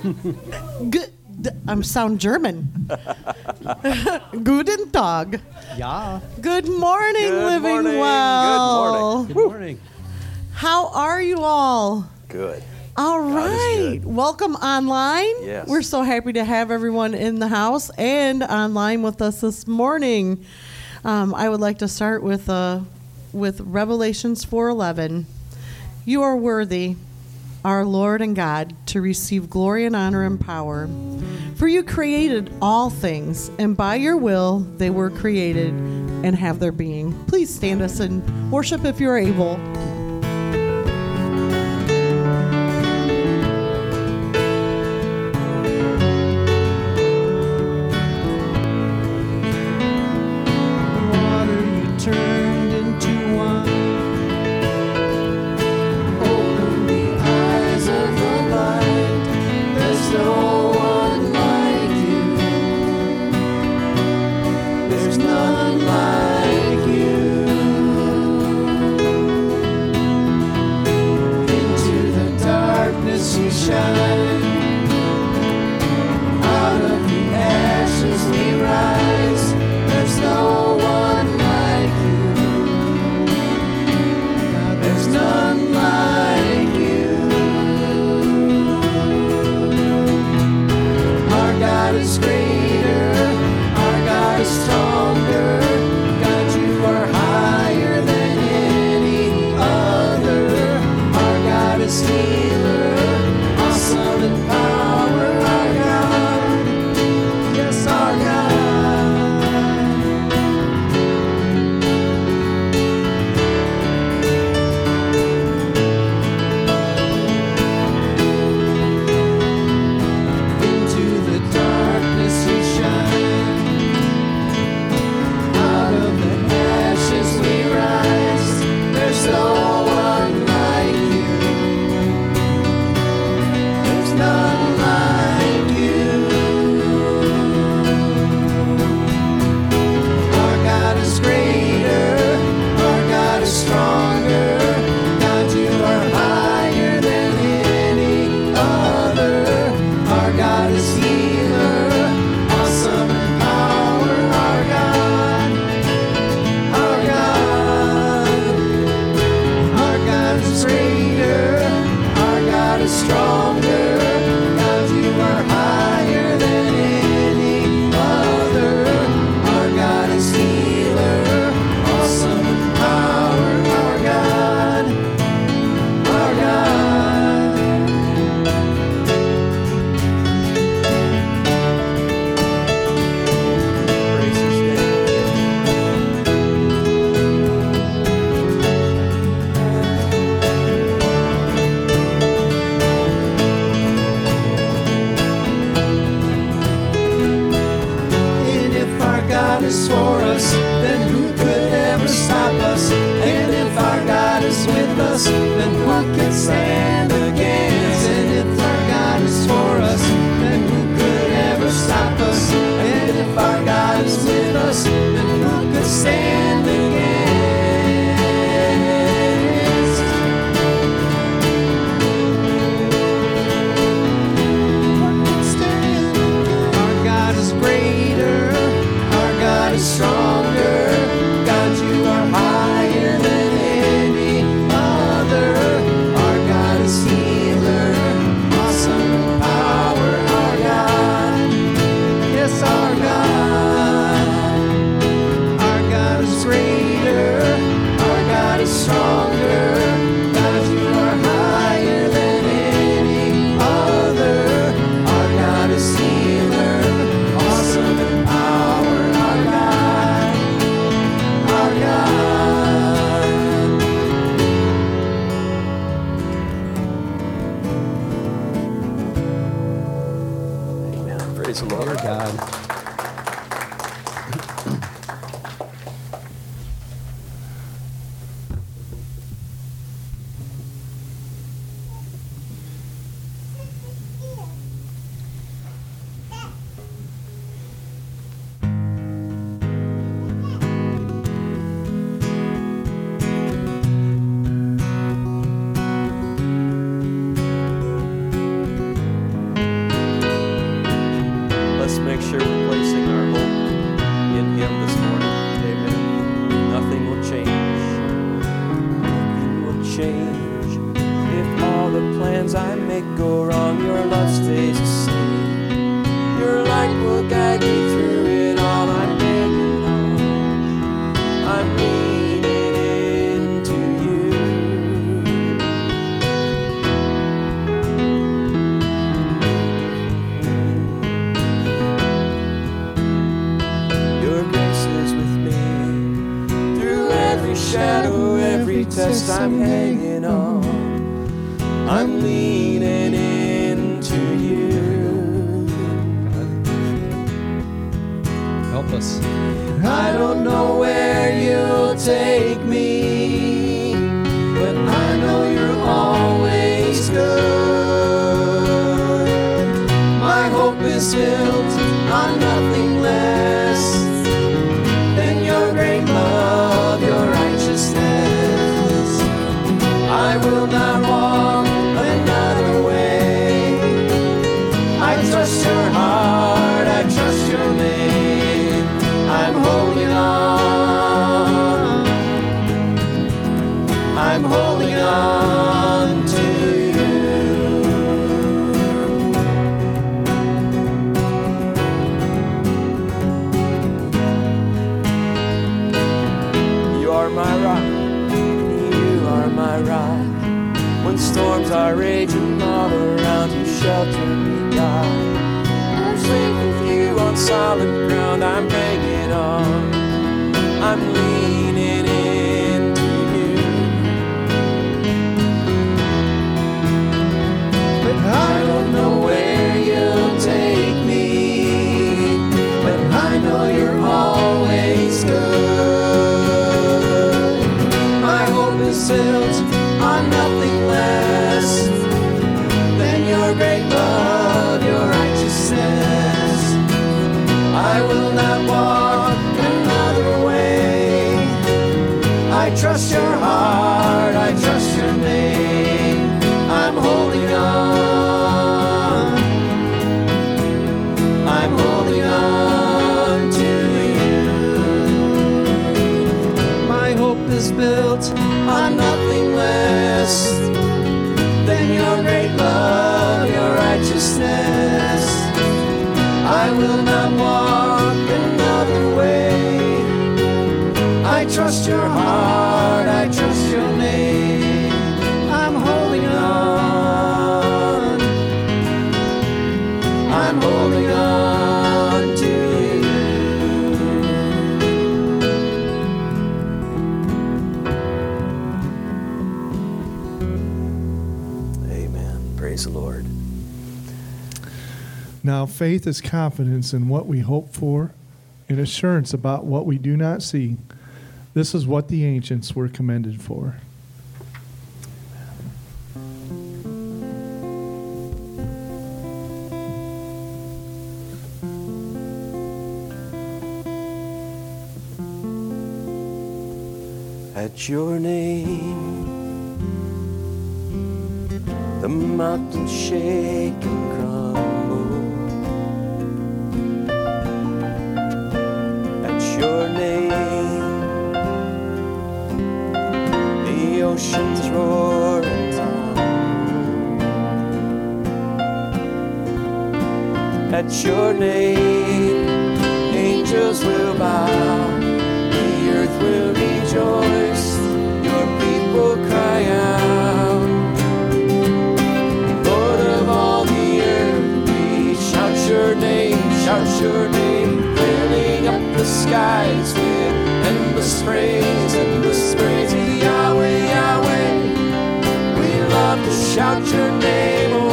Good. I'm sound German. Guten Tag. Yeah. Good morning, Good Living morning. Well. Good Good morning. How are you all? Good. All God is right. good. Welcome online. Yes. We're so happy to have everyone in the house and online with us this morning. I would like to start with Revelations 4:11. You are worthy, our Lord and God, to receive glory and honor and power. For you created all things, and by your will they were created and have their being. Please stand us and worship if you're able. Water you turned into wine. Open the eyes of the blind. There's no one like you. There's none like you. Into the darkness you shine. Out of the ashes we rise. There's no one like you. There's none like you. Our God is greater. Our God is stronger. God, you are higher than any other. Our God is healer. Awesome in power. Our God. Yes, our God. Into the darkness you shine. Out of the ashes we rise. There's no one like you. There's none like you. Our God is greater. Our God is stronger. God, you are higher than any other. Our God is healer. Awesome in power. Our God. Our God. Our God is greater. Our God is stronger. God, you are higher than any other. Our God is healer. Awesome in power. Our God. Our God. Praise His name. And if our God is for us, then who could ever stop us? And if our God is with us, then who can stand against? And if our God is for us, then who could ever stop us? And if our God is with us, then who could stand against? Our God is greater. Our God is stronger. God, you are higher than any other. Our God is healer. Awesome in power. Our God. Yes, our God. Our God is greater. Our God is stronger. God, you are higher than any other. Our God is healer. Awesome in power. Our God. Our God. Amen. Praise the Lord. God. could go wrong, your love stays the same. Your light will guide me through it all. I'm hanging on, I'm leaning into you. Your grace is with me through every shadow, every test. I'm hanging on, I'm leaning into you. Help us. I don't know where you'll take me, but I know you're always good. My hope is built on nothing less than your great love, your righteousness. I will not walk another way. I trust your heart, I trust your name. I'm holding on, I'm holding on to you. You are my rock, you are my rock. When storms are raging all around, you shelter me, God. I'm safe with you on solid ground. I'm hanging on, I'm leaning into you. But I don't know where you'll take me, but I know you're always good. My hope is built on nothing less than your great love, your righteousness. I will not walk another way. I trust your heart, I trust your name. I'm holding on, I'm holding on to you. My hope is built on nothing less than your great love, your righteousness. I will not walk another way. I trust your heart, I trust your name. I'm holding on, I'm holding on to you. Amen. Praise the Lord. Now, faith is confidence in what we hope for and assurance about what we do not see. This is what the ancients were commended for. At your name, the mountains shake and crumble. At your name, the oceans roar and tumble. At your name, angels will bow, the earth will rejoice, your people cry out. Lord of all the earth, we shout your name, filling up the skies with endless praise, Yahweh, Yahweh. We love to shout your name, oh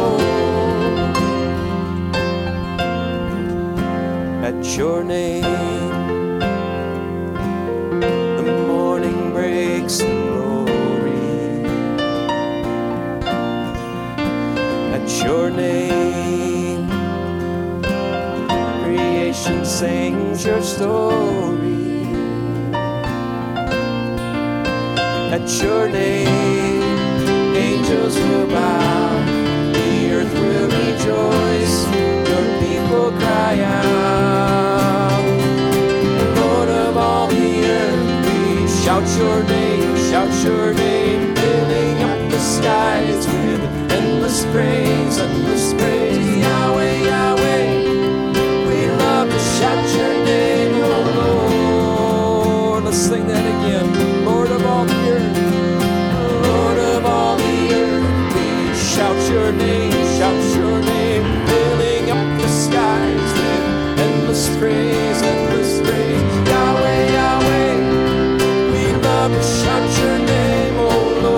Lord. At your name, the morning breaks in glory. At your name, creation sings your story. At your name, angels will bow, the earth will rejoice, your people cry out. Lord of all the earth, we shout your name, filling up the skies with endless praise, endless praise. Yahweh, Yahweh, we love to shout your name, oh Lord. Let's sing that again. Lord of all the earth, Lord of all the earth, we shout your name, filling up the skies with endless praise, endless praise. Yahweh, Yahweh, we love to shout your name, oh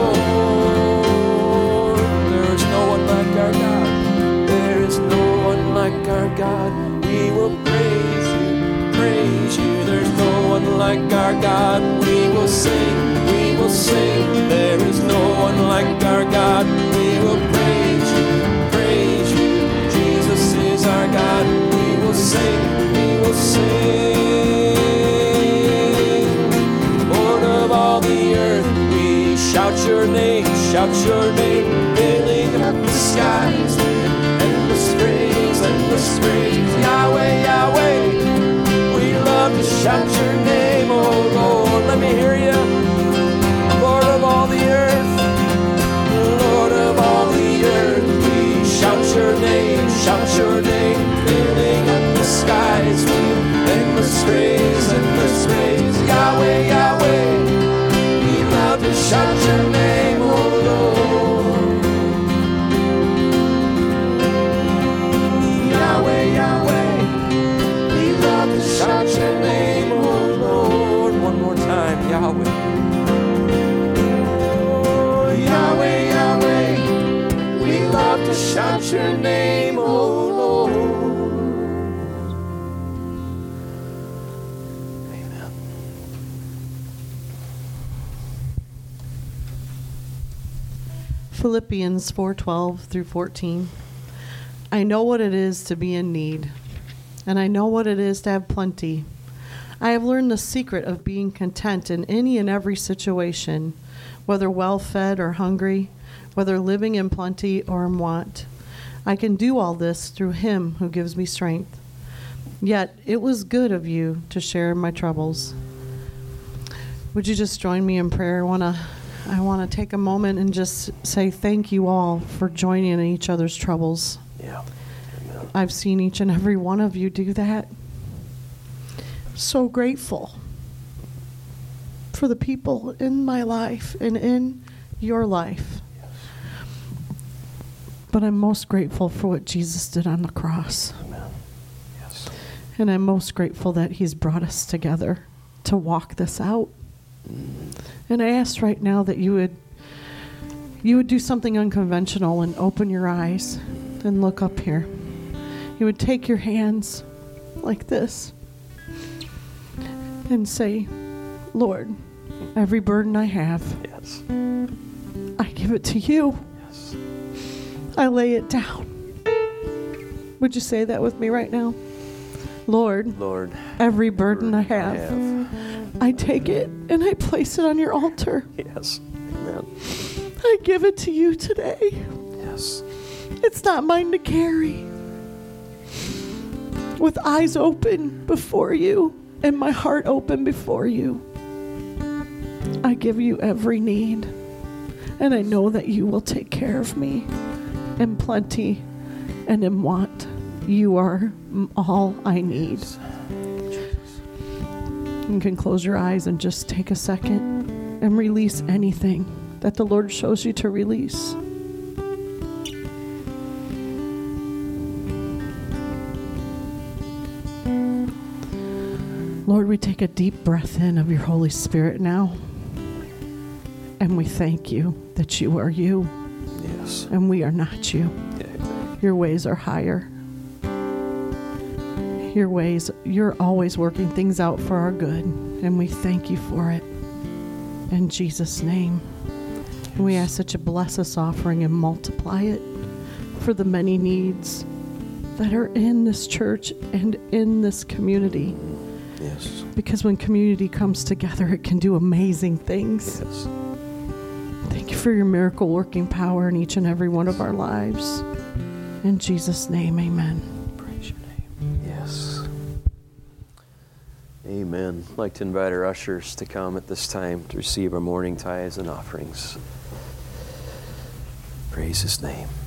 Lord. There is no one like our God. There is no one like our God. We will praise you, praise you. There's no one like our God. We will sing, we will sing. There is no one like our God. We will praise you, praise you. Jesus is our God. We will sing, we will sing. Lord of all the earth, we shout your name, filling up the skies with endless praise, endless praise. Yahweh, Yahweh, we love to shout your name, oh Lord. Let me hear you. Lord of all the earth, Lord of all the earth, we shout your name, filling up the skies with endless praise, endless praise. Yahweh, Yahweh, we love to shout your name, oh Lord. Yahweh, Yahweh, we love to shout your name, oh Lord. One more time, Yahweh. Oh, Yahweh, Yahweh, we love to shout your name, oh Lord. Amen. Philippians 4:12 through 14. I know what it is to be in need, and I know what it is to have plenty. I have learned the secret of being content in any and every situation, whether well-fed or hungry, whether living in plenty or in want. I can do all this through him who gives me strength. Yet it was good of you to share in my troubles. Would you just join me in prayer? I want to take a moment and just say thank you all for joining in each other's troubles. Yeah. Amen. I've seen each and every one of you do that. So grateful for the people in my life and in your life. Yes. But I'm most grateful for what Jesus did on the cross. Amen. Yes. And I'm most grateful that he's brought us together to walk this out. And I ask right now that you would do something unconventional and open your eyes and look up here. You would take your hands like this and say, Lord, every burden I have, Yes. I give it to you. Yes. I lay it down. Would you say that with me right now? Lord, Lord, every burden I have, I take it and I place it on your altar. Yes. Amen. I give it to you today. Yes. It's not mine to carry. With eyes open before you and my heart open before you, I give you every need. And I know that you will take care of me in plenty and in want. You are all I need. You can close your eyes and just take a second and release anything that the Lord shows you to release. Lord, we take a deep breath in of your Holy Spirit now. And we thank you that you are you. Yes. And we are not you. Amen. Your ways are higher. Your ways, you're always working things out for our good. And we thank you for it. In Jesus' name. And we ask that you bless this offering and multiply it for the many needs that are in this church and in this community. Yes. Because when community comes together, it can do amazing things. Yes. Thank you for your miracle working power in each and every one of our lives. In Jesus' name, amen. Praise your name. Yes. Amen. I'd like to invite our ushers to come at this time to receive our morning tithes and offerings. Praise his name.